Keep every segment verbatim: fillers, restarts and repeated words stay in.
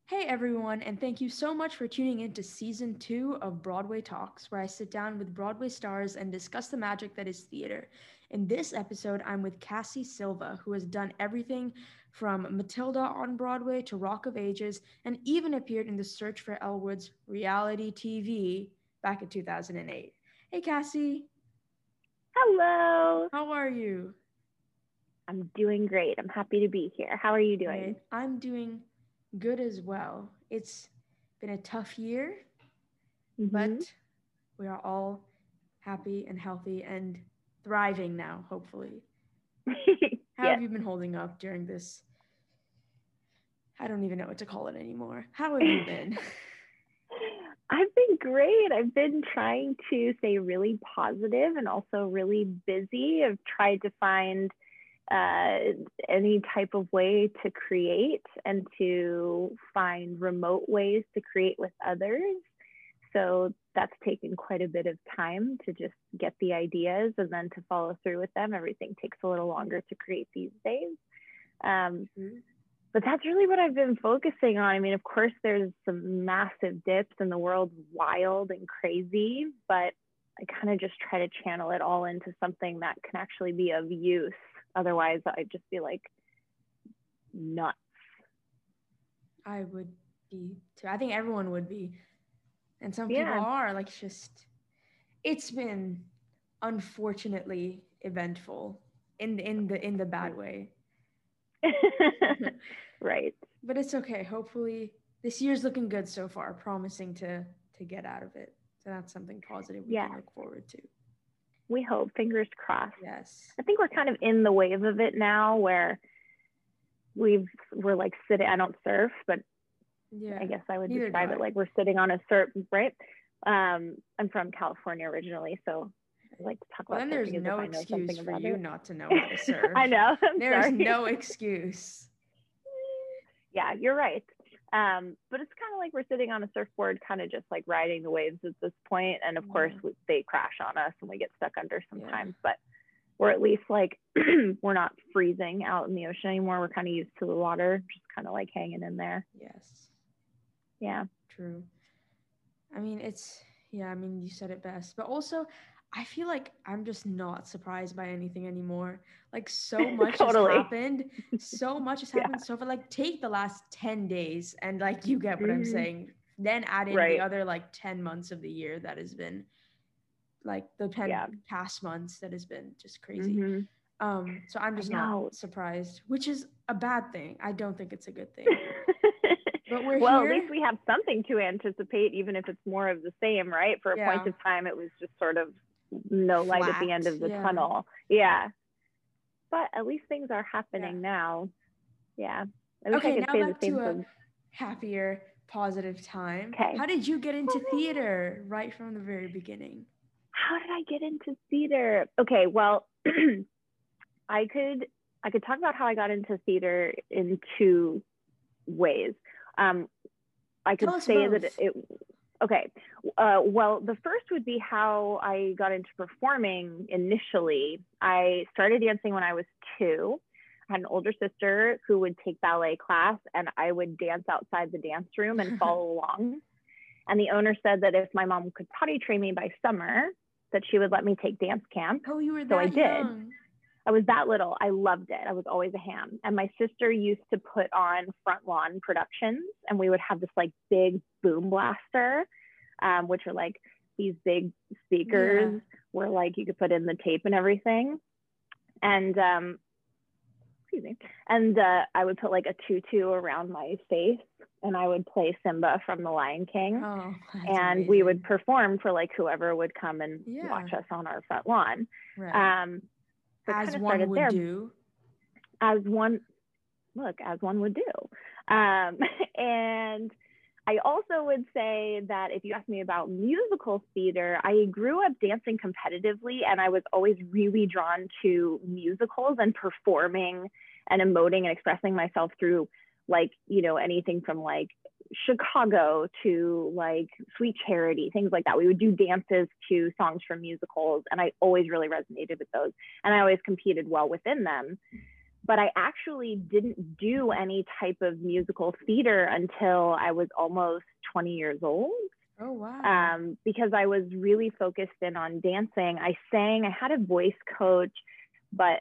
Hey everyone, and thank you so much for tuning in to season two of Broadway Talks, where I sit down with Broadway stars and discuss the magic that is theater. In this episode, I'm with Cassie Silva, who has done everything from Matilda on Broadway to Rock of Ages, and even appeared in The Search for Elwood's reality T V back in two thousand eight. Hey Cassie, Hello. how are you? I'm doing great. I'm happy to be here. How are you Great. doing? I'm doing good as well. It's been a tough year, Mhm. but we are all happy and healthy and thriving now, hopefully. How have Yes. you been holding up during this? I don't even know what to call it anymore. How have you been? I've been great. I've been trying to stay really positive and also really busy. I've tried to find uh, any type of way to create and to find remote ways to create with others. So that's taken quite a bit of time to just get the ideas and then to follow through with them. Everything takes a little longer to create these days. Um, True. but that's really what I've been focusing on. I mean, of course, there's some massive dips and the world's wild and crazy, but I kind of just try to channel it all into something that can actually be of use. Otherwise, I'd just be like nuts. I would be too. I think everyone would be. And some people Yeah. are like just it's been unfortunately eventful in the in the in the bad way. Right. But it's okay. Hopefully this year's looking good so far, promising to to get out of it. So that's something positive we Yeah. can look forward to. We hope, fingers crossed. Yes. I think we're kind of in the wave of it now where we've, we're like sitting, I don't surf, but Yeah. I guess I would Neither do describe it I. like we're sitting on a surf, right? Um, I'm from California originally, so I like to talk Well, about then there's surfing as if no I know excuse something for about you it. not to know how to surf. I know, I'm There is sorry. no excuse. Yeah, you're right. Um, but it's kind of like we're sitting on a surfboard, kind of just like riding the waves at this point. And of course, Yeah. we, they crash on us and we get stuck under Yeah. sometimes. But we're at least like, we're not freezing out in the ocean anymore. We're kind of used to the water, just kind of like hanging in there. Yes. Yeah. True. I mean, it's yeah, I mean, you said it best. But also, I feel like I'm just not surprised by anything anymore. Like so much has Totally. happened. So much has Yeah. happened so far. Like take the last ten days and like you get what I'm Mm-hmm. saying. Then add in the Right. other like ten months of the year that has been like the ten Yeah. past months that has been just crazy. Mm-hmm. Um, so I'm I just not know. surprised, which is a bad thing. I don't think it's a good thing. But we're Well, at least here. we have something to anticipate, even if it's more of the same, right? For a point Yeah. of time, it was just sort of no light at the end Flat. of the Yeah. tunnel. Yeah. But at least things are Yeah. happening now. Yeah. I wish I Okay, could now say the back to same a for. happier, positive time. Okay. How did you get into Oh, man. theater right from the very beginning? How did I get into theater? Okay. Well, I could I could talk about how I got into theater in two ways. Um, I Tell could us say that both. it, okay. Uh, well, the first would be how I got into performing initially. I started dancing when I was two. I had an older sister who would take ballet class, and I would dance outside the dance room and follow along. And the owner said that if my mom could potty train me by summer, that she would let me take dance camp. Oh, you were So I that did. young. I was that little. I loved it. I was always a ham. And my sister used to put on front lawn productions, and we would have this like big boom blaster, um, which are like these big Yeah. speakers where like you could put in the tape and everything. And um, excuse me. And uh, I would put like a tutu around my face, and I would play Simba from The Lion King. Oh, that's And we would amazing. perform for like whoever would come and Yeah. watch us on our front lawn. Right. Um, so it As kind of one started would there do. as one look as one would do. Um, and I also would say that if you ask me about musical theater, I grew up dancing competitively, and I was always really drawn to musicals and performing and emoting and expressing myself through like, you know, anything from like Chicago to like Sweet Charity, things like that. We would do dances to songs from musicals, and I always really resonated with those. And I always competed well within them. but I actually didn't do any type of musical theater until I was almost twenty years old. Oh, wow. Um, because I was really focused in on dancing. I sang, I had a voice coach, but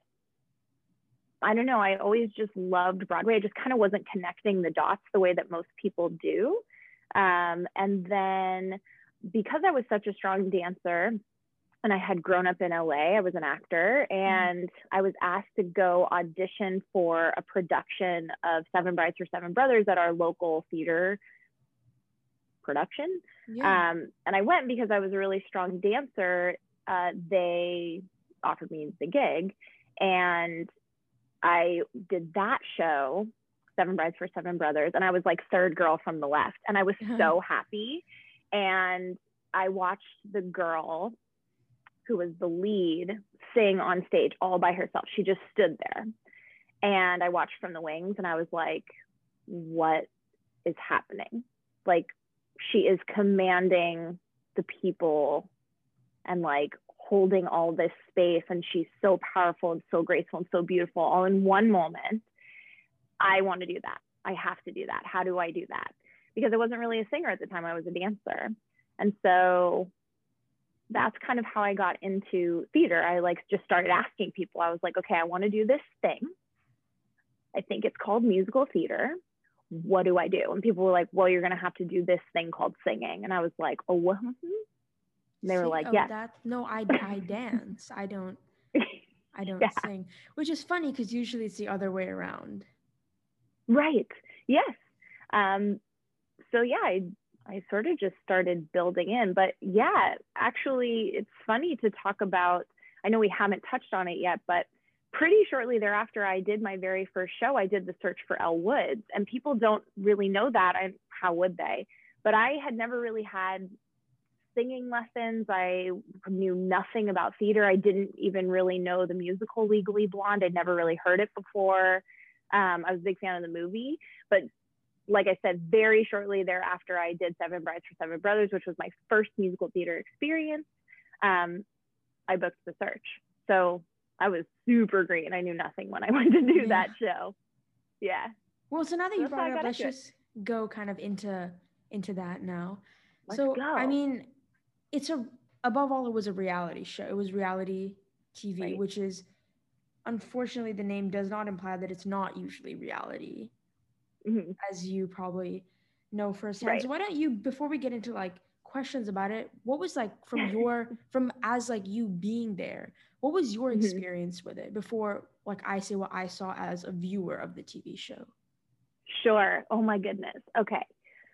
I don't know, I always just loved Broadway. I just kind of wasn't connecting the dots the way that most people do. Um, and then because I was such a strong dancer and I had grown up in L A, I was an actor, and I was asked to go audition for a production of Seven Brides for Seven Brothers at our local theater production. Yeah. Um, and I went because I was a really strong dancer. Uh, they offered me the gig, and I did that show, Seven Brides for Seven Brothers, and I was like third girl from the left, and I was so happy. And I watched the girl who was the lead sing on stage all by herself. She just stood there, and I watched from the wings, and I was like, what is happening? Like, she is commanding the people and like holding all this space, and she's so powerful and so graceful and so beautiful all in one moment. I want to do that. I have to do that. How do I do that? Because I wasn't really a singer at the time. I was a dancer. And so that's kind of how I got into theater. I like just started asking people. I was like, okay, I want to do this thing. I think it's called musical theater. What do I do? And people were like, well, you're going to have to do this thing called singing. And I was like, oh, what? And they were See, like, oh, yes. That, no, I, I dance. I don't, I don't Yeah. sing, which is funny because usually it's the other way around. Right. Yes. Um, so yeah, I, I sort of just started building in, but yeah, actually it's funny to talk about. I know we haven't touched on it yet, but pretty shortly thereafter, I did my very first show. I did The Search for Elle Woods, and people don't really know that. I, how would they? But I had never really had singing lessons. I knew nothing about theater. I didn't even really know the musical Legally Blonde. I'd never really heard it before. Um, I was a big fan of the movie, but like I said, very shortly thereafter, I did Seven Brides for Seven Brothers, which was my first musical theater experience. Um, I booked The Search. So I was super green. I knew nothing when I went to do Yeah. that show. Yeah. Well, so now that you That's how I brought it up, got let's into it. just go kind of into into that now. Let's so go. I mean, it's a above all, it was a reality show. It was reality T V, Right. which is unfortunately the name does not imply that it's not usually reality, Mm-hmm. as you probably know firsthand. Right. So why don't you, before we get into like questions about it, what was like from your from as like you being there, what was your Mhm. experience with it before like I say what I saw as a viewer of the T V show? Sure. Oh my goodness. Okay.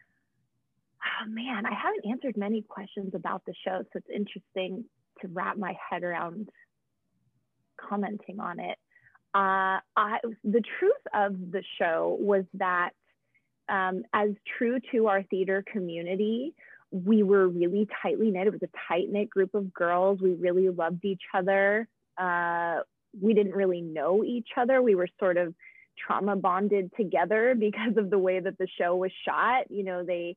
Oh man, I haven't answered many questions about the show, so it's interesting to wrap my head around commenting on it. Uh, I, the truth of the show was that um, as true to our theater community, we were really tightly knit. It was a tight-knit group of girls. We really loved each other. Uh, we didn't really know each other. We were sort of trauma bonded together because of the way that the show was shot. You know, they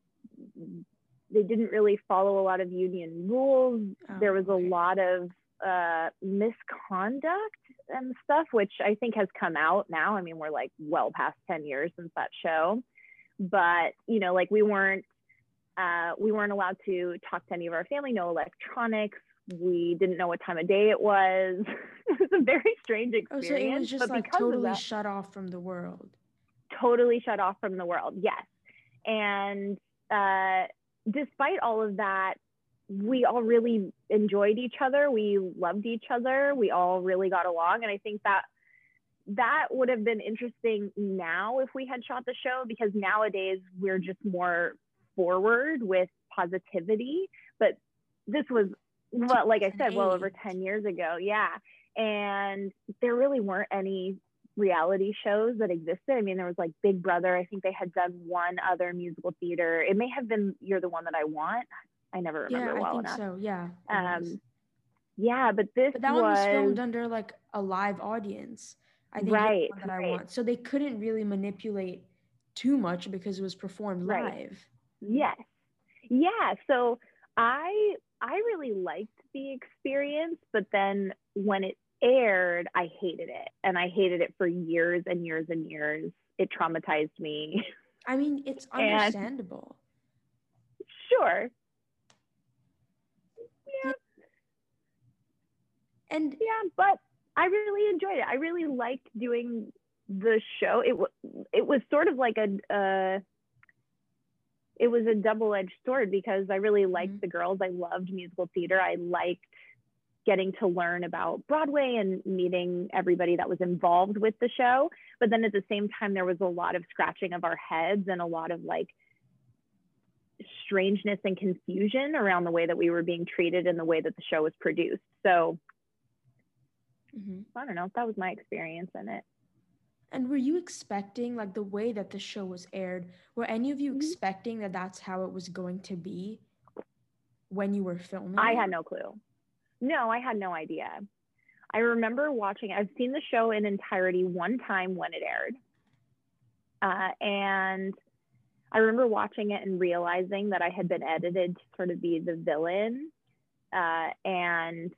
they didn't really follow a lot of union rules. Oh, there was okay. a lot of uh, misconduct and stuff, which I think has come out now. I mean, we're like well past ten years since that show, but you know, like we weren't uh, we weren't allowed to talk to any of our family, no electronics. We didn't know what time of day it was. It was a very strange experience. Oh, so it was just but like totally that, shut off from the world. Totally shut off from the world, yes. And uh, despite all of that, we all really enjoyed each other. We loved each other. We all really got along. And I think that that would have been interesting now if we had shot the show, because nowadays we're just more forward with positivity. But this was, well, like I said, well over ten years ago. Yeah. And there really weren't any reality shows that existed. I mean, there was like Big Brother. I think they had done one other musical theater. It may have been You're the One That I Want. I never remember yeah, well I think enough. so. Yeah. Um, yeah, but this but that was... one was filmed under like a live audience. I think right, the one that right. I want. So they couldn't really manipulate too much because it was performed right. live. Yes. Yeah. So I I really liked the experience, but then when it aired, I hated it. And I hated it for years and years and years. It traumatized me. I mean, it's And understandable. sure. Yeah. Yeah. And yeah, but I really enjoyed it. I really liked doing the show. It was it was sort of like a uh, it was a double-edged sword because I really liked Mhm. the girls. I loved musical theater. I liked getting to learn about Broadway and meeting everybody that was involved with the show. But then at the same time, there was a lot of scratching of our heads and a lot of like strangeness and confusion around the way that we were being treated and the way that the show was produced. So Mhm. I don't know, that was my experience in it. And were you expecting, like, the way that the show was aired, were any of you Mhm. expecting that that's how it was going to be when you were filming I it? had no clue. No, I had no idea. I remember watching, I've seen the show in entirety one time when it aired. Uh, and I remember watching it and realizing that I had been edited to sort of be the villain, uh, and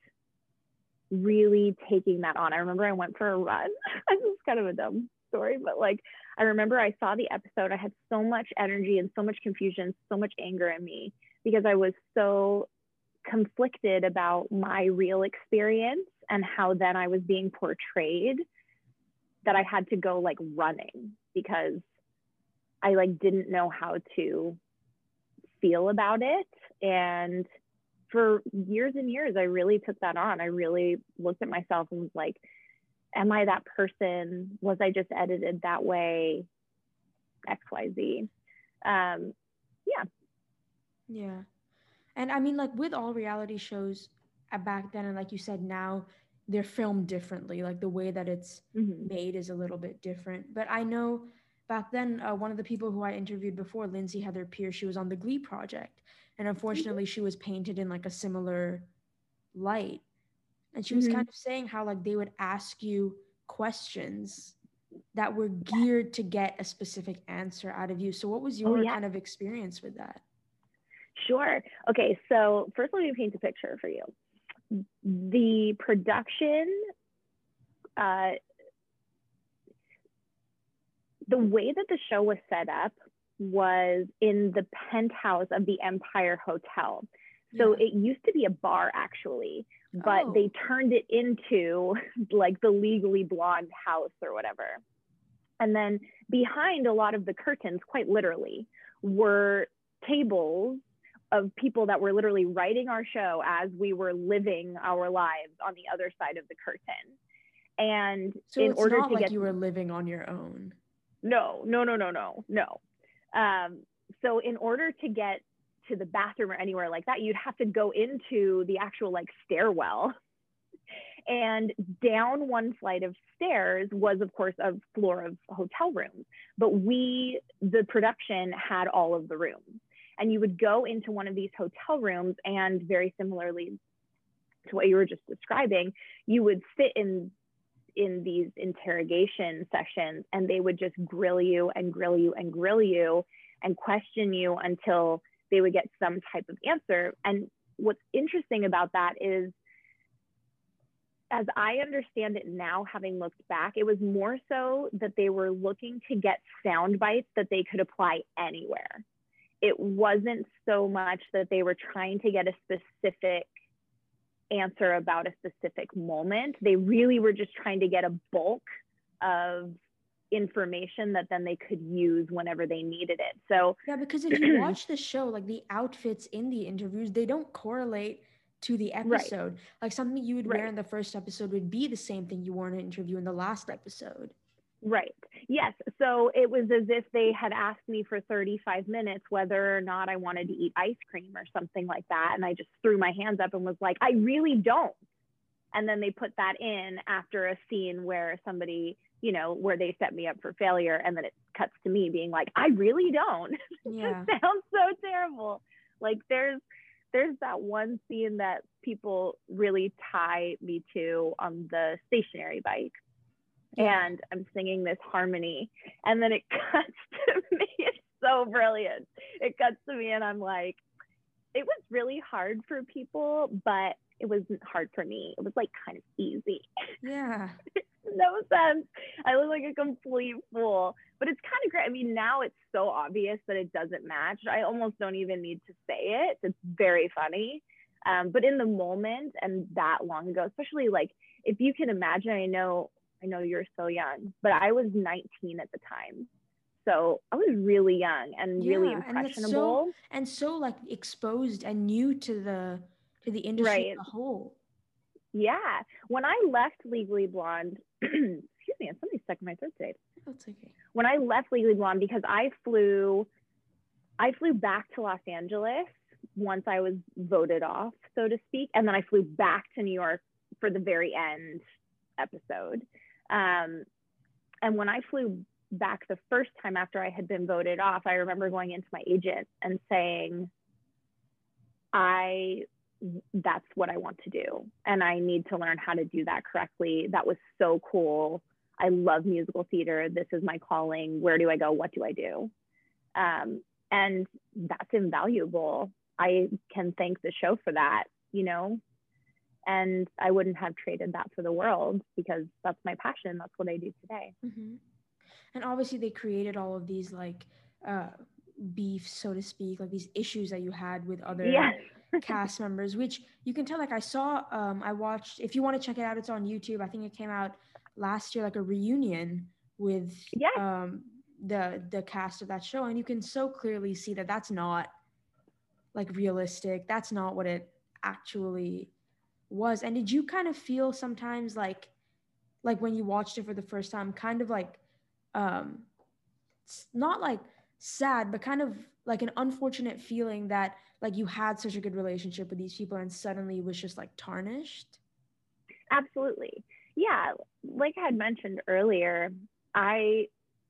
really taking that on. I remember I went for a run. This is kind of a dumb story, but like, I remember I saw the episode. I had so much energy and so much confusion, so much anger in me because I was so conflicted about my real experience and how then I was being portrayed that I had to go like running because I like didn't know how to feel about it. And for years and years, I really took that on. I really looked at myself and was like, am I that person? Was I just edited that way? X, Y, Z. Um, yeah. Yeah. And I mean, like, with all reality shows uh, back then, and like you said, now they're filmed differently. Like, the way that it's Mm-hmm. made is a little bit different. But I know back then, uh, one of the people who I interviewed before, Lindsay Heather Pierce, she was on the Glee project. And unfortunately, she was painted in like a similar light. And she was Mm-hmm. kind of saying how, like, they would ask you questions that were geared to get a specific answer out of you. So, what was Oh, your yeah. kind of experience with that? Sure. Okay. So, first, let me paint a picture for you. The production, uh, the way that the show was set up was in the penthouse of the Empire Hotel. So Yeah. it used to be a bar actually, but Oh. they turned it into like the Legally Blonde house or whatever. And then behind a lot of the curtains, quite literally, were tables of people that were literally writing our show as we were living our lives on the other side of the curtain. And So in it's order not to like get you were living on your own. no, no, no, no, no, no. Um, so in order to get to the bathroom or anywhere like that, you'd have to go into the actual like stairwell. And down one flight of stairs was, of course, a floor of hotel rooms. But we, the production, had all of the rooms. And you would go into one of these hotel rooms, and very similarly to what you were just describing, you would sit in in these interrogation sessions, and they would just grill you and grill you and grill you and question you until they would get some type of answer. And what's interesting about that is, as I understand it now, having looked back, it was more so that they were looking to get sound bites that they could apply anywhere. It wasn't so much that they were trying to get a specific answer about a specific moment. They really were just trying to get a bulk of information that then they could use whenever they needed it. So yeah, because if you watch the show, like the outfits in the interviews, they don't correlate to the episode. Right. Like something you would right. wear in the first episode would be the same thing you wore in an interview in the last episode. Right. Yes. So it was as if they had asked me for thirty-five minutes whether or not I wanted to eat ice cream or something like that. And I just threw my hands up and was like, I really don't. And then they put that in after a scene where somebody, you know, where they set me up for failure. And then it cuts to me being like, I really don't. Yeah. It just sounds so terrible. Like there's, there's that one scene that people really tie me to on the stationary bike. Yeah. And I'm singing this harmony, and then it cuts to me. It's so brilliant. It cuts to me, and I'm like, it was really hard for people, but it wasn't hard for me. It was like kind of easy. Yeah. No sense. I look like a complete fool. But it's kind of great. I mean, now it's so obvious that it doesn't match. I almost don't even need to say it. It's very funny. Um, but in the moment and that long ago, especially like if you can imagine, I know, I know you're so young, but I was nineteen at the time. So I was really young and Yeah, really and that's so impressionable. and so like exposed and new to the to the industry Right. as a whole. Yeah. When I left Legally Blonde, excuse me, somebody's stuck in my throat today. That's okay. When I left Legally Blonde, because I flew, I flew back to Los Angeles once I was voted off, so to speak, and then I flew back to New York for the very end episode. Um, and when I flew back the first time after I had been voted off, I remember going into my agent and saying, I that's what I want to do. And I need to learn how to do that correctly. That was so cool. I love musical theater. This is my calling. Where do I go? What do I do? Um, and that's invaluable. I can thank the show for that, you know, and I wouldn't have traded that for the world because that's my passion. That's what I do today. Mm-hmm. And obviously they created all of these like uh, beefs, so to speak, like these issues that you had with other Yes. cast members, which you can tell, like I saw, um, I watched, if you want to check it out, it's on YouTube. I think it came out last year, like a reunion with Yes. um, the, the cast of that show. And you can so clearly see that that's not like realistic. That's not what it actually was. And did you kind of feel sometimes like, like when you watched it for the first time, kind of like, um, not like sad, but kind of like an unfortunate feeling that like you had such a good relationship with these people and suddenly it was just like tarnished? Absolutely. Yeah. Like I had mentioned earlier, I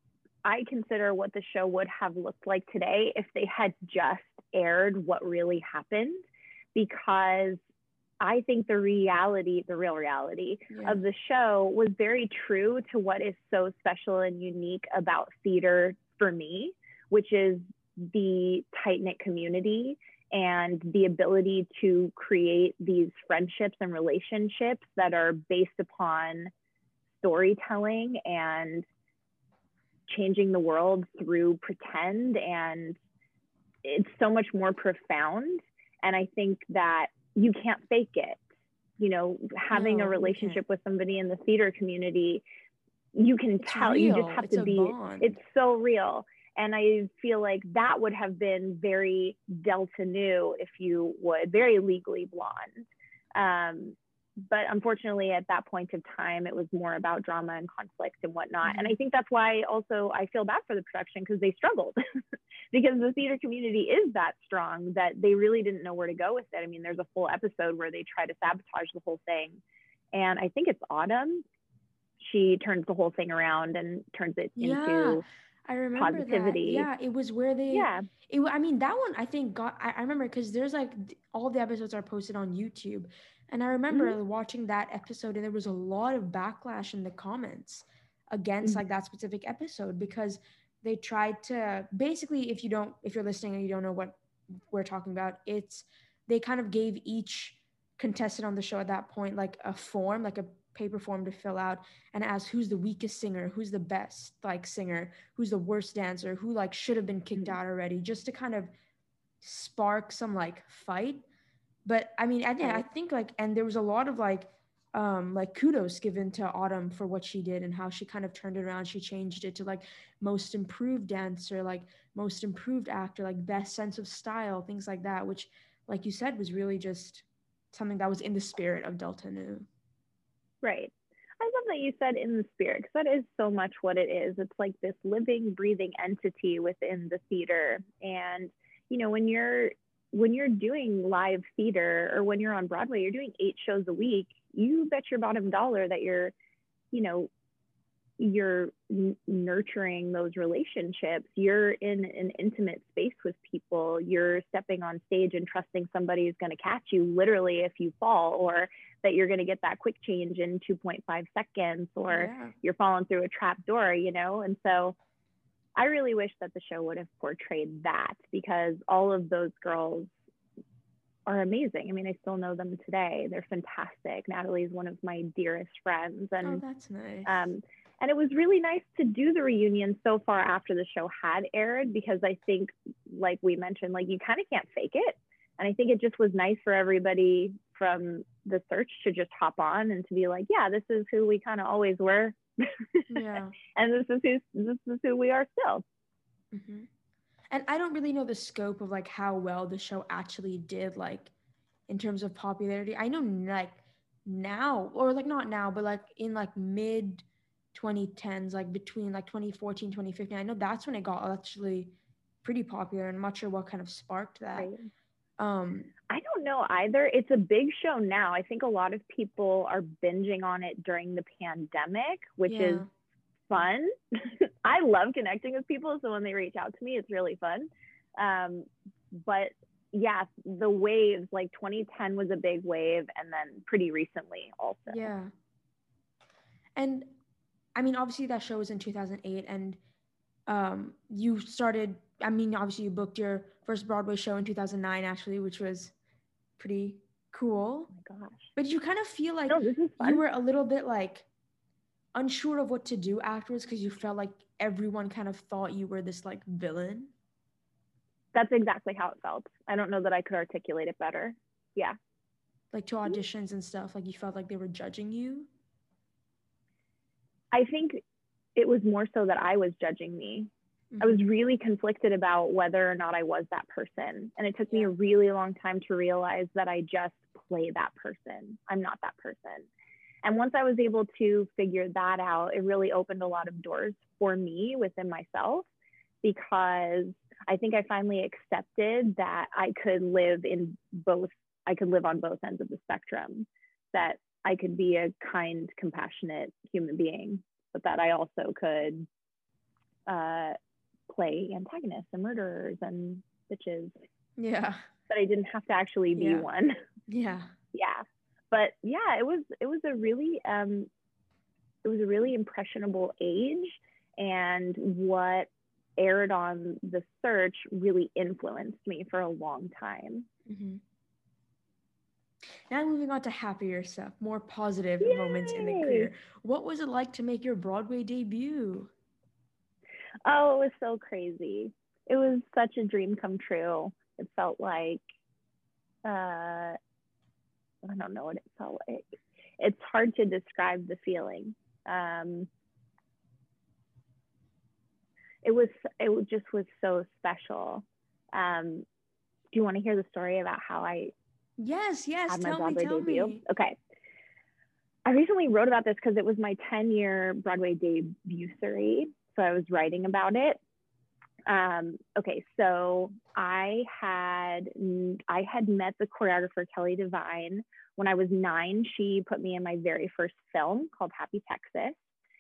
I consider what the show would have looked like today if they had just aired what really happened, because I think the reality, the real reality yeah. of the show was very true to what is so special and unique about theater for me, which is the tight-knit community and the ability to create these friendships and relationships that are based upon storytelling and changing the world through pretend. And it's so much more profound. And I think that you can't fake it. You know, having no, a relationship with somebody in the theater community, you can it's tell, real. you just have it's to be, bond. It's so real. And I feel like that would have been very Delta Nu, if you would, very Legally Blonde. Um, but unfortunately, at that point of time, it was more about drama and conflict and whatnot. Mm-hmm. And I think that's why also I feel bad for the production, because they struggled because the theater community is that strong that they really didn't know where to go with it. I mean, there's a full episode where they try to sabotage the whole thing. And I think it's Autumn. She turns the whole thing around and turns it yeah, into I remember positivity. That. Yeah, it was where they, yeah. It, I mean, that one I think got, I, I remember because there's like, all the episodes are posted on YouTube. And I remember mm-hmm. watching that episode and there was a lot of backlash in the comments against mm-hmm. like that specific episode, because they tried to basically, if you don't, if you're listening and you don't know what we're talking about, it's, they kind of gave each contestant on the show at that point, like a form, like a paper form to fill out and ask who's the weakest singer, who's the best like singer, who's the worst dancer, who like should have been kicked mm-hmm. out already, just to kind of spark some like fight. But I mean, I think, I think like, and there was a lot of like, um, like kudos given to Autumn for what she did and how she kind of turned it around. She changed it to like most improved dancer, like most improved actor, like best sense of style, things like that, which like you said, was really just something that was in the spirit of Delta Nu. Right. I love that you said in the spirit, because that is so much what it is. It's like this living, breathing entity within the theater. And, you know, when you're, when you're doing live theater or when you're on Broadway, you're doing eight shows a week, you bet your bottom dollar that you're, you know, you're n- nurturing those relationships. You're in an intimate space with people. You're stepping on stage and trusting somebody is going to catch you literally if you fall, or that you're going to get that quick change in two point five seconds, or yeah. you're falling through a trap door, you know? And so I really wish that the show would have portrayed that, because all of those girls are amazing. I mean, I still know them today. They're fantastic. Natalie's one of my dearest friends. Oh, And that's nice. um, and it was really nice to do the reunion so far after the show had aired, because I think, like we mentioned, like you kind of can't fake it. And I think it just was nice for everybody from the search to just hop on and to be like, yeah, this is who we kind of always were. Yeah. And this is who this is who we are still. Mm-hmm. And I don't really know the scope of like how well the show actually did, like in terms of popularity. I know like now, or like not now, but like in like mid twenty tens, like between like twenty fourteen, twenty fifteen, I know that's when it got actually pretty popular, and I'm not sure what kind of sparked that. Right. Um, I don't know either. It's a big show now. I think a lot of people are binging on it during the pandemic, which yeah. is fun. I love connecting with people, so when they reach out to me, it's really fun. Um, but yeah, the waves, like twenty ten was a big wave, and then pretty recently also. Yeah. And I mean, obviously that show was in two thousand eight, and um, you started, I mean, obviously you booked your first Broadway show in two thousand nine, actually, which was pretty cool. Oh my gosh. But you kind of feel like no, this is fun. you were a little bit like unsure of what to do afterwards, because you felt like everyone kind of thought you were this like villain. That's exactly how it felt. I don't know that I could articulate it better. Yeah. Like to auditions and stuff, like you felt like they were judging you? I think it was more so that I was judging me. Mm-hmm. I was really conflicted about whether or not I was that person. And it took yeah. me a really long time to realize that I just play that person. I'm not that person. And once I was able to figure that out, it really opened a lot of doors for me within myself, because I think I finally accepted that I could live in both, I could live on both ends of the spectrum, that I could be a kind, compassionate human being, but that I also could uh, play antagonists and murderers and bitches. Yeah. But I didn't have to actually be yeah. one. Yeah. Yeah. But yeah, it was it was a really um, it was a really impressionable age, and what aired on The Search really influenced me for a long time. Mm-hmm. Now moving on to happier stuff, more positive Yay! moments in the career. What was it like to make your Broadway debut? Oh, it was so crazy. It was such a dream come true. It felt like, uh, I don't know what it felt like. It's hard to describe the feeling. Um, it was, it just was so special. Um, do you want to hear the story about how I Yes, yes, had my tell Broadway me, tell debut? me. Okay. I recently wrote about this because it was my ten-year Broadway debut-sery, so I was writing about it. Um, okay, so I had I had met the choreographer Kelly Devine when I was nine. She put me in my very first film called Happy Texas,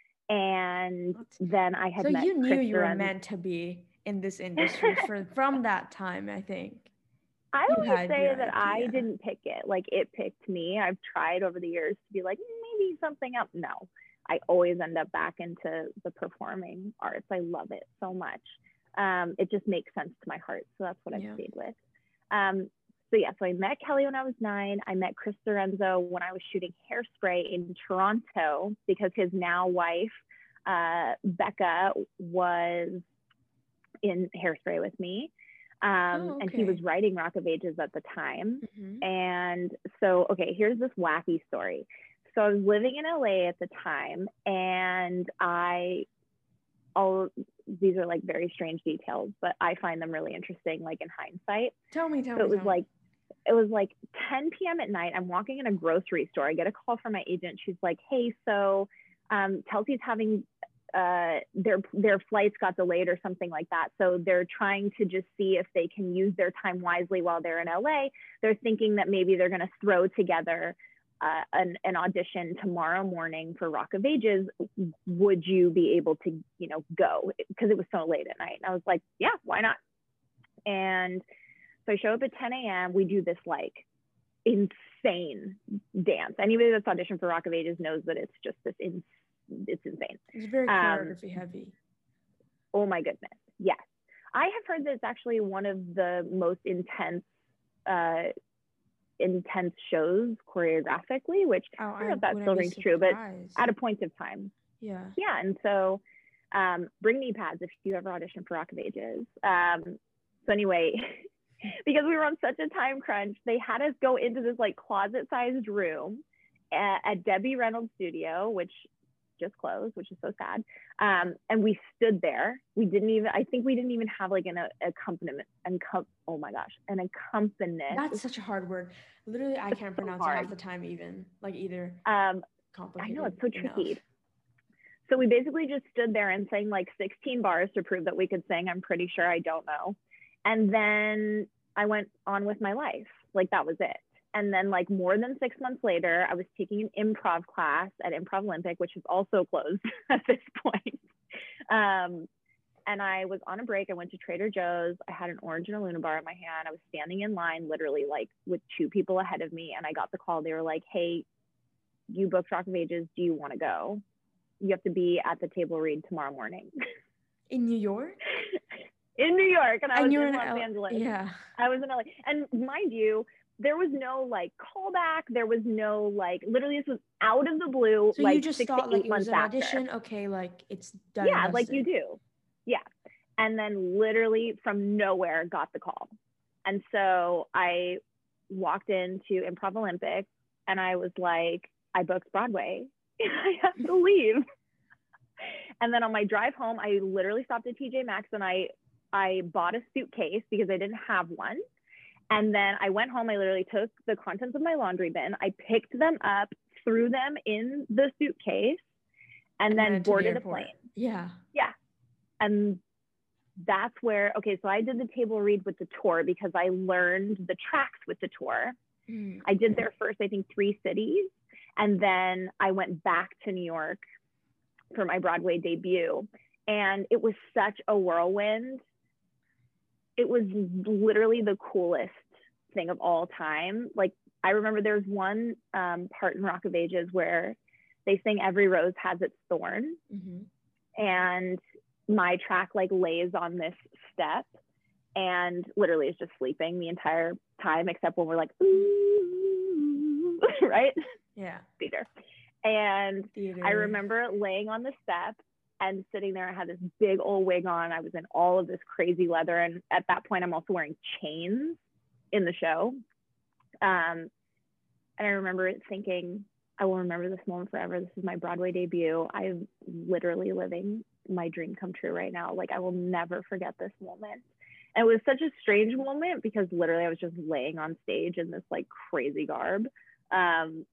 and what? then I had so met you knew Chris you were Lorenz. meant to be in this industry for from that time, I think. I you always say that idea. I didn't pick it, like it picked me. I've tried over the years to be like, maybe something else. No, I always end up back into the performing arts. I love it so much. Um, it just makes sense to my heart. So that's what I've yeah. stayed with. Um, so yeah, so I met Kelly when I was nine. I met Chris Lorenzo when I was shooting Hairspray in Toronto, because his now wife, uh, Becca, was in Hairspray with me. Um, oh, okay. And he was writing Rock of Ages at the time. Mm-hmm. And so, okay, here's this wacky story. So I was living in L A at the time, and I, all these are like very strange details, but I find them really interesting, like in hindsight. Tell me, tell so me. So it was tell like, me. it was like ten p.m. at night. I'm walking in a grocery store. I get a call from my agent. She's like, hey, so um, Kelsey's having, uh, their their flights got delayed or something like that. So they're trying to just see if they can use their time wisely while they're in L A. They're thinking that maybe they're going to throw together uh, an, an audition tomorrow morning for Rock of Ages. Would you be able to, you know, go? Because it was so late at night. And I was like, yeah, why not? And so I show up at ten a.m. We do this like insane dance. Anybody that's auditioned for Rock of Ages knows that it's just this insane. It's insane. It's very choreography um, heavy. Oh my goodness. Yes. I have heard that it's actually one of the most intense uh, intense shows choreographically, which Oh, I don't know I if that wouldn't still be rings true, but surprised. at a point of time. Yeah. Yeah. And so um, bring knee pads if you ever audition for Rock of Ages. Um, so anyway, because we were on such a time crunch, they had us go into this like closet sized room at, at Debbie Reynolds Studio, which just closed, which is so sad. Um, and we stood there. We didn't even, I think we didn't even have like an a, accompaniment, and oh my gosh, an accompaniment. That's such a hard word. Literally, I can't so pronounce hard. it half the time even, like either um, complicated. I know, it's so enough. tricky. So we basically just stood there and sang like sixteen bars to prove that we could sing. I'm pretty sure, I don't know. And then I went on with my life. Like that was it. And then like more than six months later, I was taking an improv class at Improv Olympic, which is also closed at this point. Um, and I was on a break. I went to Trader Joe's. I had an orange and a Luna bar in my hand. I was standing in line literally like with two people ahead of me. And I got the call. They were like, hey, you booked Rock of Ages. Do you want to go? You have to be at the table read tomorrow morning. In New York? In New York. And I and was you're in in Los L- Angeles. Yeah. I was in L A. And mind you, there was no like callback. There was no like, literally this was out of the blue. So like you just six thought to like eight it was months an after. audition? Okay, like it's done. Yeah, like you do. Yeah. And then literally from nowhere got the call. And so I walked into Improv Olympic and I was like, I booked Broadway. I have to leave. And then on my drive home, I literally stopped at T J Maxx and I, I bought a suitcase because I didn't have one. And then I went home, I literally took the contents of my laundry bin, I picked them up, threw them in the suitcase, and, and then, then boarded the a plane. Yeah. Yeah. And that's where, okay, so I did the table read with the tour because I learned the tracks with the tour. Mm. I did their first, I think, three cities. And then I went back to New York for my Broadway debut. And it was such a whirlwind. It was literally the coolest thing of all time. Like, I remember there was one um, part in Rock of Ages where they sing Every Rose Has Its Thorn. Mm-hmm. And my track like lays on this step and literally is just sleeping the entire time, except when we're like, ooh, right? Yeah. Theater. And Theater. I remember laying on the step and sitting there. I had this big old wig on. I was in all of this crazy leather. And at that point, I'm also wearing chains in the show. Um, and I remember thinking, I will remember this moment forever. This is my Broadway debut. I'm literally living my dream come true right now. Like, I will never forget this moment. And it was such a strange moment because literally I was just laying on stage in this like crazy garb. Um,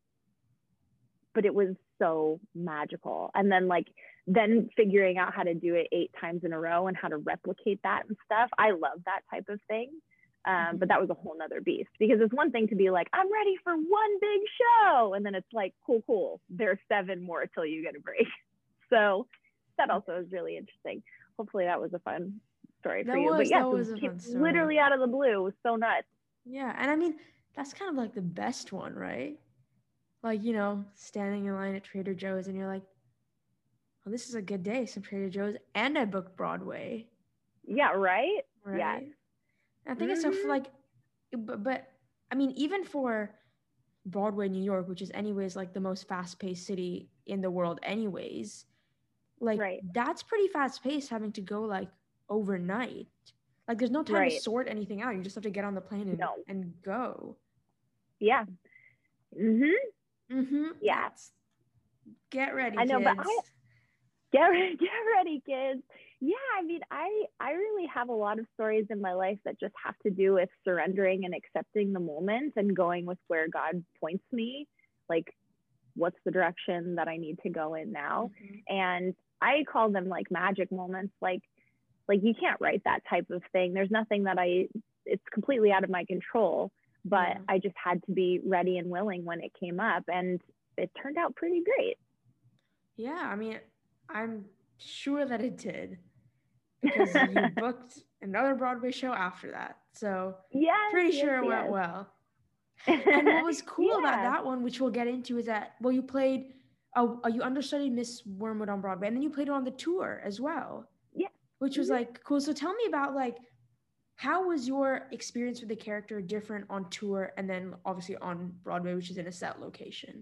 but it was so magical. And then like, then figuring out how to do it eight times in a row and how to replicate that and stuff. I love that type of thing. Um, mm-hmm. But that was a whole nother beast, because it's one thing to be like, I'm ready for one big show. And then it's like, cool, cool. There's seven more till you get a break. So that also is really interesting. Hopefully that was a fun story that for you. Was, but yeah, that so was a fun story. Literally out of the blue. It was so nuts. Yeah. And I mean, that's kind of like the best one, right? Like, you know, standing in line at Trader Joe's and you're like, well, this is a good day. Some Trader Joe's, and I booked Broadway. Yeah, right? Right. Yeah. I think mm-hmm. it's so for like, but, but I mean, even for Broadway, New York, which is anyways like the most fast-paced city in the world anyways, like right. that's pretty fast-paced having to go like overnight. Like there's no time right. to sort anything out. You just have to get on the plane and, no. and go. Yeah. Mm-hmm. Mm-hmm. Yeah. That's, get ready, I know, kids. but I get ready, get ready, kids. Yeah, I mean, I I really have a lot of stories in my life that just have to do with surrendering and accepting the moment and going with where God points me. Like, what's the direction that I need to go in now? Mm-hmm. And I call them like magic moments. Like, like you can't write that type of thing. There's nothing that I, it's completely out of my control. But yeah. I just had to be ready and willing when it came up, and it turned out pretty great. Yeah, I mean, I'm sure that it did, because you booked another Broadway show after that. So yes, pretty yes, sure it yes. went well. And what was cool yeah. about that one, which we'll get into, is that, well, you played, oh, you understudied Miss Wormwood on Broadway, and then you played it on the tour as well. Yeah. Which was mm-hmm. like cool. So tell me about like, How was your experience with the character different on tour and then obviously on Broadway, which is in a set location?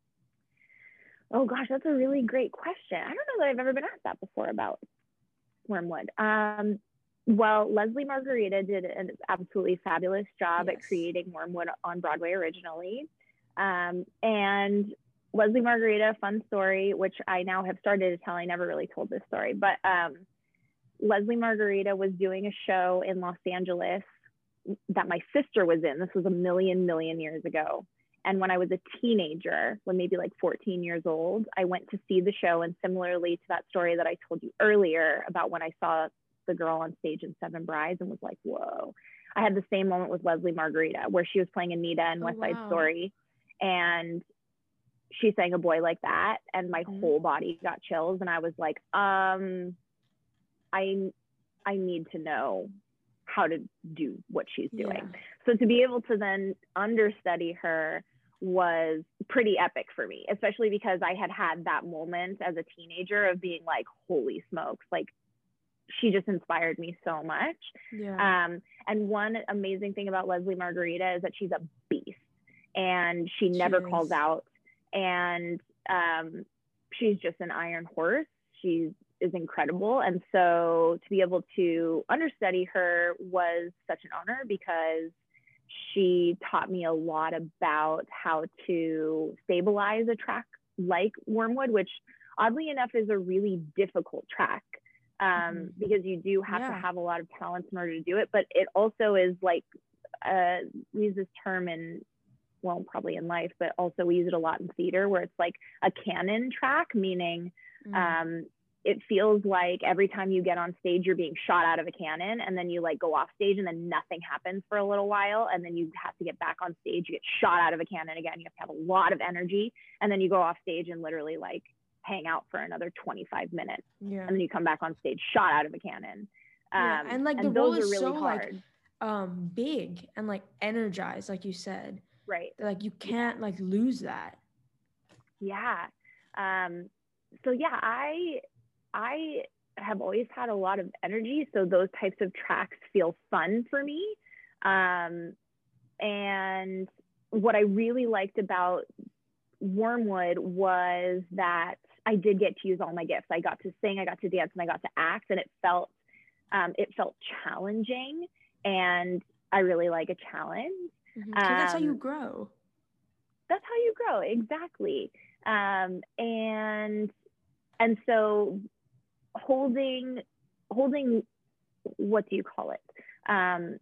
Oh gosh, that's a really great question. I don't know that I've ever been asked that before about Wormwood. Um, well, Leslie Margarita did an absolutely fabulous job yes. at creating Wormwood on Broadway originally. Um, and Leslie Margarita, fun story, which I now have started to tell. I never really told this story, but um, Leslie Margarita was doing a show in Los Angeles that my sister was in. This was a million, million years ago. And when I was a teenager, when maybe like fourteen years old, I went to see the show. And similarly to that story that I told you earlier about when I saw the girl on stage in Seven Brides and was like, whoa, I had the same moment with Leslie Margarita, where she was playing Anita in West Side oh, wow. Story. And she sang A Boy Like That. And my mm-hmm. whole body got chills. And I was like, um, I, I need to know how to do what she's doing. Yeah. So to be able to then understudy her was pretty epic for me, especially because I had had that moment as a teenager of being like, holy smokes, like she just inspired me so much. Yeah. Um, and one amazing thing about Leslie Margarita is that she's a beast and she never Cheers. calls out, and um, she's just an iron horse. She's is incredible. And so to be able to understudy her was such an honor, because she taught me a lot about how to stabilize a track like Wormwood, which oddly enough is a really difficult track, um, mm-hmm. because you do have yeah. to have a lot of talents in order to do it. But it also is like, uh, we use this term in, well, probably in life, but also we use it a lot in theater, where it's like a cannon track, meaning mm-hmm. um, it feels like every time you get on stage, you're being shot out of a cannon, and then you like go off stage and then nothing happens for a little while. And then you have to get back on stage, you get shot out of a cannon again. You have to have a lot of energy. And then you go off stage and literally like hang out for another twenty-five minutes. Yeah. And then you come back on stage, shot out of a cannon. Um, yeah. And like the and role those is are really so hard. like um, big and like energized, like you said. Right. Like you can't yeah. like lose that. Yeah. Um, so yeah, I, I have always had a lot of energy. So those types of tracks feel fun for me. Um, and what I really liked about Wormwood was that I did get to use all my gifts. I got to sing, I got to dance, and I got to act, and it felt, um, it felt challenging, and I really like a challenge. Mm-hmm. So um, that's how you grow. That's how you grow, exactly. Um, and, and so holding, holding, what do you call it? Um,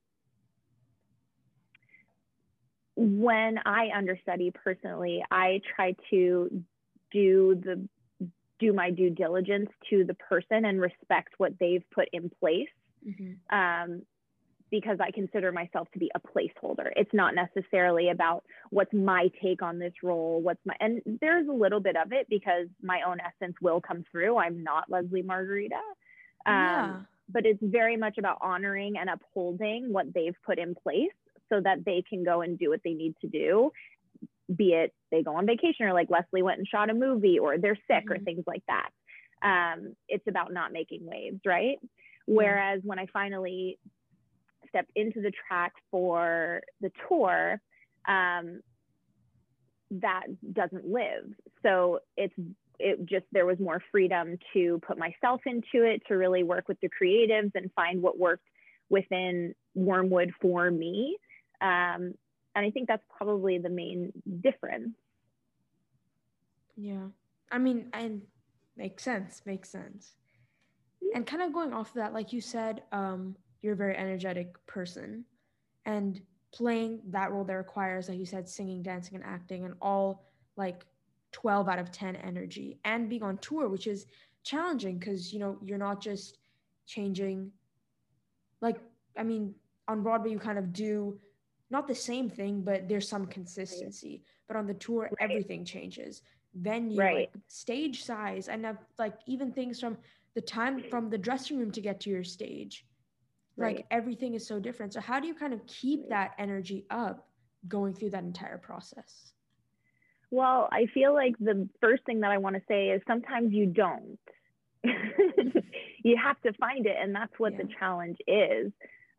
when I understudy personally, I try to do the, do my due diligence to the person and respect what they've put in place. Mm-hmm. Um, because I consider myself to be a placeholder. It's not necessarily about what's my take on this role, what's my, and there's a little bit of it because my own essence will come through. I'm not Leslie Margarita. Um, yeah. But it's very much about honoring and upholding what they've put in place so that they can go and do what they need to do, be it they go on vacation or like Leslie went and shot a movie or they're sick mm-hmm. or things like that. Um, it's about not making waves, right? Yeah. Whereas when I finally stepped into the track for the tour, um, that doesn't live. So it's, it just, there was more freedom to put myself into it, to really work with the creatives and find what worked within Wormwood for me. Um, and I think that's probably the main difference. Yeah. I mean, and makes sense, makes sense. And kind of going off of that, like you said, um, you're a very energetic person, and playing that role that requires, like you said, singing, dancing, and acting, and all like twelve out of ten energy, and being on tour, which is challenging because, you know, you're not just changing, like, I mean, on Broadway, you kind of do not the same thing, but there's some consistency, but on the tour, right. everything changes. Venue, right. like stage size, and uh, like even things from the time from the dressing room to get to your stage. Like right. everything is so different. So how do you kind of keep right. that energy up going through that entire process? Well, I feel like the first thing that I want to say is sometimes you don't. You have to find it. And that's what yeah. the challenge is.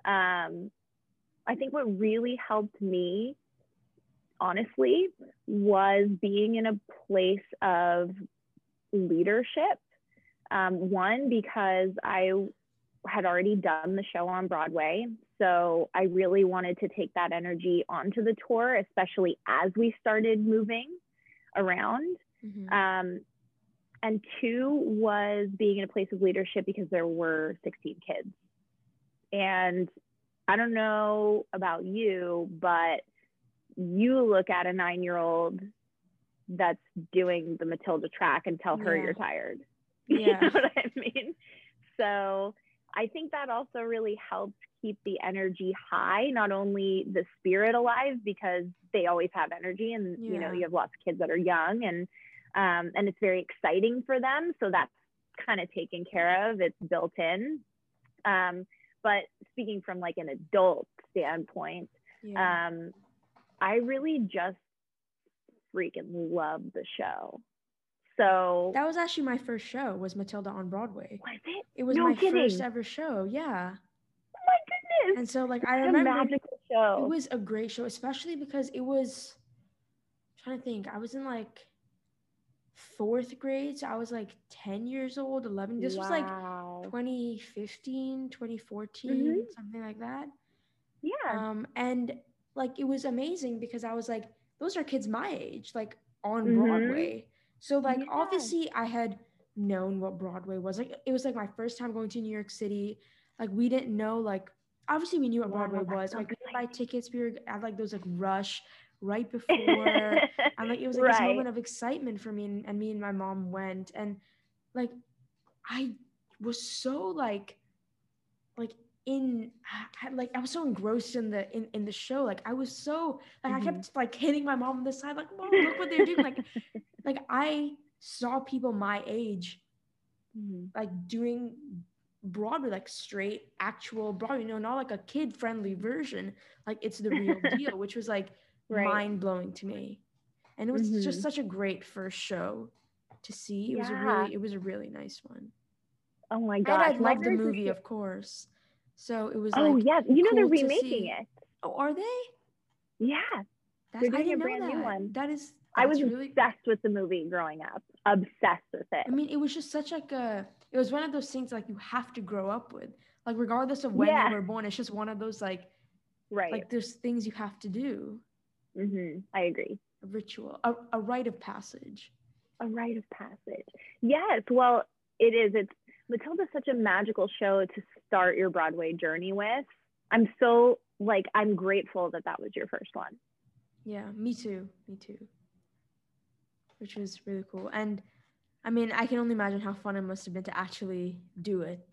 Um, I think what really helped me, honestly, was being in a place of leadership. Um, one, because I had already done the show on Broadway. So I really wanted to take that energy onto the tour, especially as we started moving around. Mm-hmm. Um, and two was being in a place of leadership because there were sixteen kids. And I don't know about you, but you look at a nine-year-old that's doing the Matilda track and tell her Yeah. you're tired. Yeah. You know what I mean? So I think that also really helps keep the energy high, not only the spirit alive, because they always have energy, and Yeah. you know, you have lots of kids that are young, and um, and it's very exciting for them. So that's kind of taken care of. It's built in. Um, but speaking from like an adult standpoint, Yeah. um, I really just freaking love the show. So That was actually my first show, was Matilda on Broadway. was it? It was No my kidding. first ever show. Yeah. Oh my goodness. And so like I What a remember magical show. it was a great show, especially because it was, I'm trying to think, I was in like fourth grade, so I was like ten years old, eleven. This was like Wow. twenty fifteen, twenty fourteen, Mhm. something like that. Yeah. Um, and like it was amazing because I was like, those are kids my age, like on Mhm. Broadway. So like Yeah. obviously I had known what Broadway was. Like it was like my first time going to New York City. Like we didn't know, like obviously we knew what Wow, Broadway that's was. so Like we would buy exciting. tickets, we were at like those like rush right before. And like it was like this Right. moment of excitement for me, and, and me and my mom went, and like I was so like like in I- like I was so engrossed in the in, in the show. Like I was so like I Mhm. kept like hitting my mom on the side, like, Mom, look what they're doing. Like like I saw people my age Mhm. like doing Broadway, like straight actual Broadway, you know, not like a kid friendly version. Like it's the real deal, which was like Right. mind blowing to me. And it was just Mhm. such a great first show to see. It was a Yeah. really it was a really nice one. Oh my And gosh. I My loved the first movie, was- of course. So it was Oh like yeah. You know cool they're to remaking see. it. Oh, are they? Yeah. That's, They're I doing a didn't know brand new that. one. That is I was that's really obsessed with the movie growing up. Obsessed with it. I mean, it was just such like a it was one of those things like you have to grow up with. Like regardless of when Yeah. you were born, it's just one of those like Right. like there's things you have to do. Mhm. I agree. A ritual, a, a rite of passage. A rite of passage. Yes. Well, it is. It's Matilda's such a magical show to start your Broadway journey with. I'm so like I'm grateful that that was your first one. Yeah, me too. Me too. Which was really cool. And I mean, I can only imagine how fun it must have been to actually do it.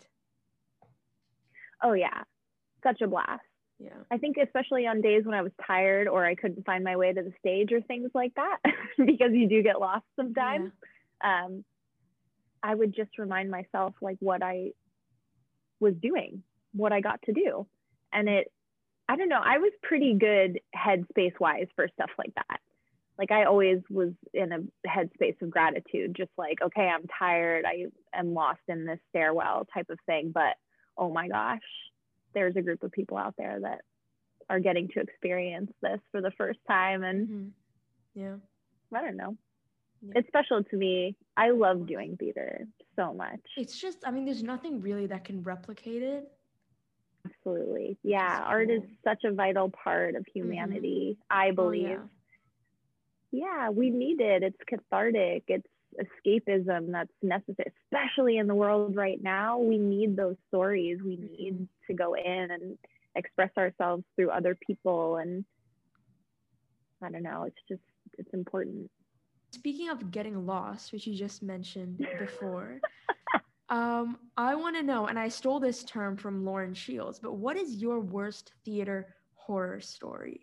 Oh yeah, such a blast. Yeah. I think especially on days when I was tired or I couldn't find my way to the stage or things like that, because you do get lost sometimes. Yeah. Um, I would just remind myself like what I was doing, what I got to do. And it, I don't know, I was pretty good headspace wise for stuff like that. Like I always was in a headspace of gratitude, just like, okay, I'm tired. I am lost in this stairwell type of thing. But oh my gosh, there's a group of people out there that are getting to experience this for the first time. And mm-hmm. Yeah, I don't know. Yeah. It's special to me. I love doing theater so much. It's just, I mean, there's nothing really that can replicate it. Absolutely. Yeah. Cool. Art is such a vital part of humanity, mm-hmm. I believe. Oh, yeah. yeah, we need it. It's cathartic. It's escapism that's necessary, especially in the world right now. We need those stories. We mm-hmm. need to go in and express ourselves through other people. And I don't know, it's just, it's important. Speaking of getting lost, which you just mentioned before, um, I want to know, and I stole this term from Lauren Shields, but what is your worst theater horror story?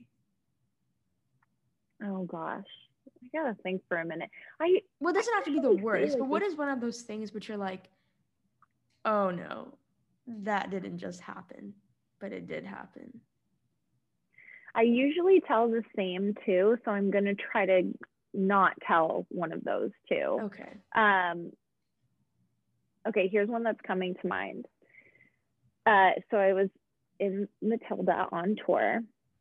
Oh gosh, I gotta think for a minute. I well, it doesn't have to be the worst, but what is one of those things which you're like, oh no, that didn't just happen, but it did happen? I usually tell the same too, so I'm gonna try to not tell one of those two. Okay. Um, okay, here's one that's coming to mind. Uh, so I was in Matilda on tour,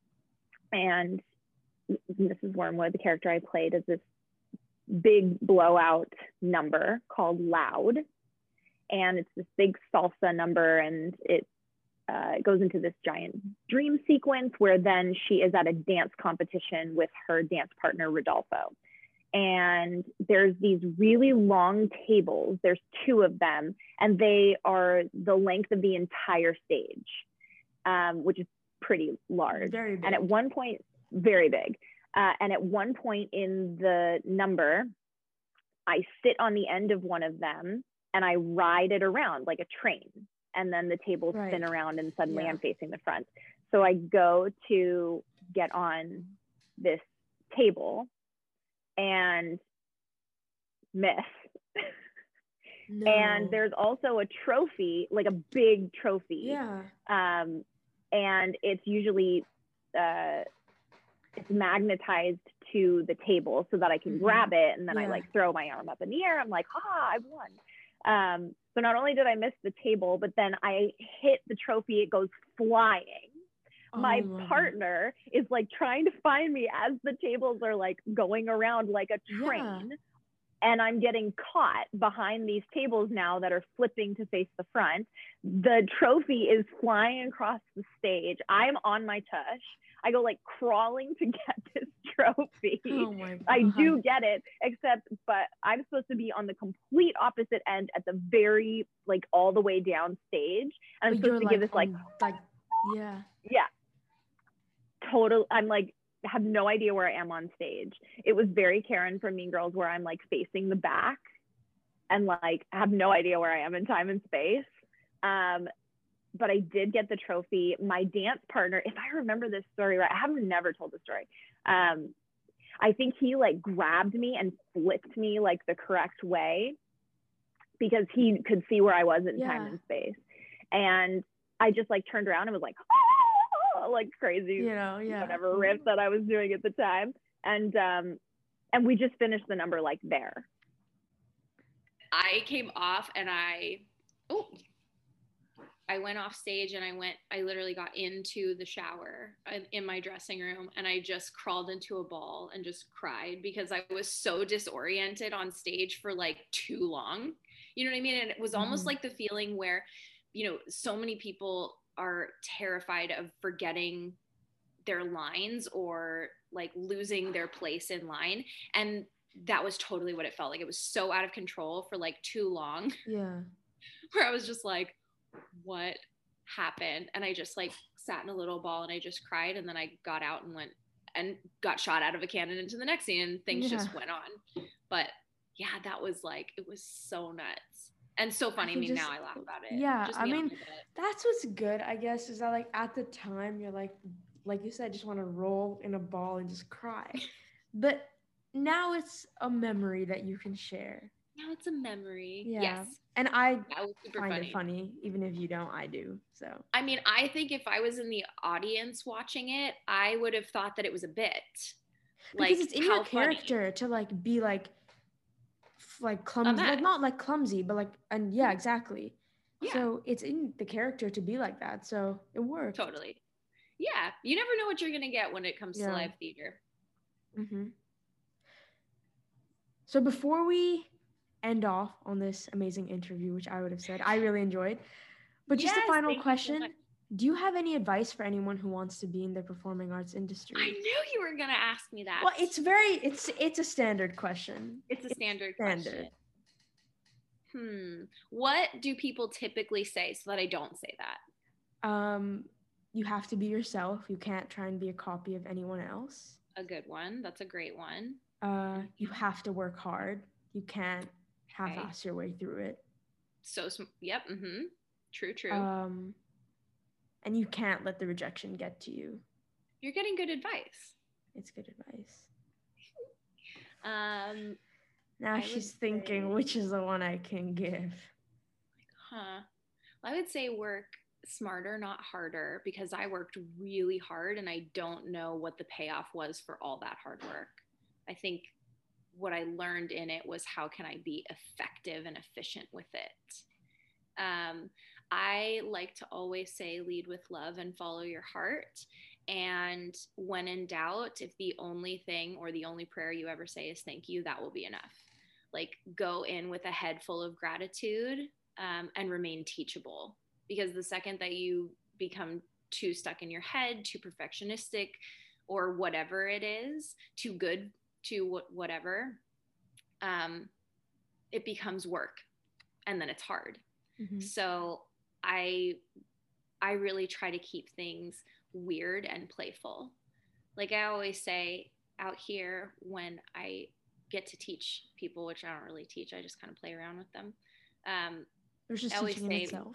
and Missus Wormwood, the character I played, is this big blowout number called Loud, and it's this big salsa number, and it uh, goes into this giant dream sequence where then she is at a dance competition with her dance partner Rodolfo. And there's these really long tables. There's two of them, and they are the length of the entire stage, um, which is pretty large. Very big. And at one point, very big. Uh, and at one point in the number, I sit on the end of one of them and I ride it around like a train. And then the tables Right. spin around and suddenly Yeah. I'm facing the front. So I go to get on this table and miss. No. And there's also a trophy, like a big trophy. Yeah. Um, and it's usually, uh, it's magnetized to the table so that I can Mhm. grab it. And then I Yeah. like throw my arm up in the air. I'm like, ha, I've won. Um, so not only did I miss the table, but then I hit the trophy, it goes flying. Oh My my partner is like trying to find me as the tables are like going around like a Yeah. train. And I'm getting caught behind these tables now that are flipping to face the front. The trophy is flying across the stage. I'm on my tush. I go like crawling to get this trophy. Oh my God. I do get it, except, but I'm supposed to be on the complete opposite end at the very, like all the way down stage. And I'm But supposed you're to give this like, on, like, yeah. yeah, total. I'm like, have no idea where I am on stage. It was very Karen from Mean Girls where I'm like facing the back and like have no idea where I am in time and space. Um, but I did get the trophy. My dance partner, if I remember this story right, I have never told the story. Um, I think he like grabbed me and flipped me like the correct way because he could see where I was in Yeah. time and space. And I just like turned around and was like, oh, like crazy, You know, yeah. whatever riff that I was doing at the time. And, um, and we just finished the number like there. I came off and I, oh, I went off stage and I went, I literally got into the shower in, in my dressing room and I just crawled into a ball and just cried because I was so disoriented on stage for like too long. You know what I mean? And it was almost Mhm. like the feeling where, you know, so many people are terrified of forgetting their lines or like losing their place in line. And that was totally what it felt like. It was so out of control for like too long Yeah. where I was just like, what happened? And I just like sat in a little ball and I just cried. And then I got out and went and got shot out of a cannon into the next scene and things Yeah. just went on. But yeah, that was like, it was so nuts. And so funny. I, can mean, just- now I laugh about it. Yeah, Just I me on mean, my butt. That's what's good, I guess, is that like at the time you're like, like you said, just want to roll in a ball and just cry. But now it's a memory that you can share. Now it's a memory. Yeah. Yes. And I That was super find funny. it funny, even if you don't, I do. So I mean, I think if I was in the audience watching it, I would have thought that it was a bit. Like, because it's in how your funny. character to like be like f- like clumsy, mess. like not like clumsy, but like and yeah, exactly. Yeah. So it's in the character to be like that. So it worked. Totally. Yeah. You never know what you're going to get when it comes Yeah. to live theater. Mm-hmm. So before we end off on this amazing interview, which I would have said I really enjoyed, but just Yes, a final thank you so question: much. do you have any advice for anyone who wants to be in the performing arts industry? I knew you were going to ask me that. Well, it's very it's it's a standard question. It's a standard, standard. question. Hmm. What do people typically say so that I don't say that? Um, you have to be yourself. You can't try and be a copy of anyone else. A good one. That's a great one. Uh, you have to work hard. You can't half-ass your way through it. So, sm- yep. Mm-hmm. True, true. Um, and you can't let the rejection get to you. You're getting good advice. It's good advice. Um, Now I she's would thinking say- which is the one I can give. huh. Well, I would say work smarter, not harder, because I worked really hard and I don't know what the payoff was for all that hard work. I think what I learned in it was how can I be effective and efficient with it. Um, I like to always say lead with love and follow your heart. And when in doubt, if the only thing or the only prayer you ever say is thank you, that will be enough. Like, go in with a head full of gratitude, um, and remain teachable. Because the second that you become too stuck in your head, too perfectionistic, or whatever it is, too good, to whatever, um, it becomes work, and then it's hard. Mm-hmm. So I, I really try to keep things weird and playful. Like I always say out here when I get to teach people, which I don't really teach, I just kind of play around with them. Um, There's just teaching in itself.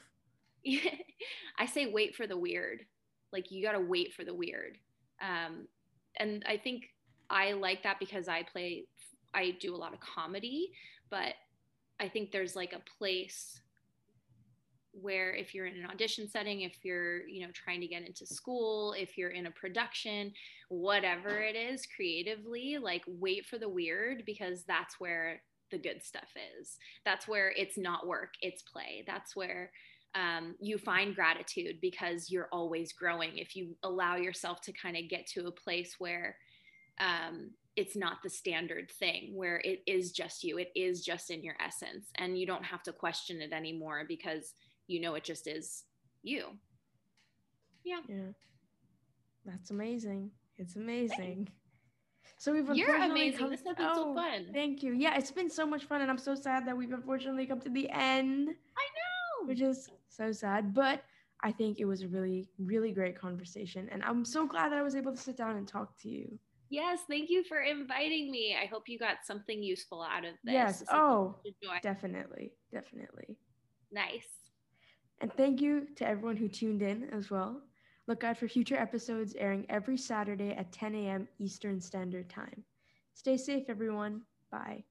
I say wait for the weird. Like, you got to wait for the weird. Um, and I think I like that because I play, I do a lot of comedy, but I think there's like a place where if you're in an audition setting, if you're, you know, trying to get into school, if you're in a production, whatever it is creatively, like, wait for the weird, because that's where the good stuff is. That's where it's not work, it's play. That's where um, you find gratitude, because you're always growing. If you allow yourself to kind of get to a place where um, it's not the standard thing, where it is just you, it is just in your essence, and you don't have to question it anymore, because you know it just is you. Yeah. Yeah. That's amazing. It's amazing. So we've You're unfortunately amazing. come... This has been oh, so fun. Thank you. Yeah, it's been so much fun, and I'm so sad that we've unfortunately come to the end. I know. Which is so sad, but I think it was a really, really great conversation, and I'm so glad that I was able to sit down and talk to you. Yes, thank you for inviting me. I hope you got something useful out of this. Yes. This oh, definitely, definitely. Nice. And thank you to everyone who tuned in as well. Look out for future episodes airing every Saturday at ten a.m. Eastern Standard Time. Stay safe, everyone. Bye.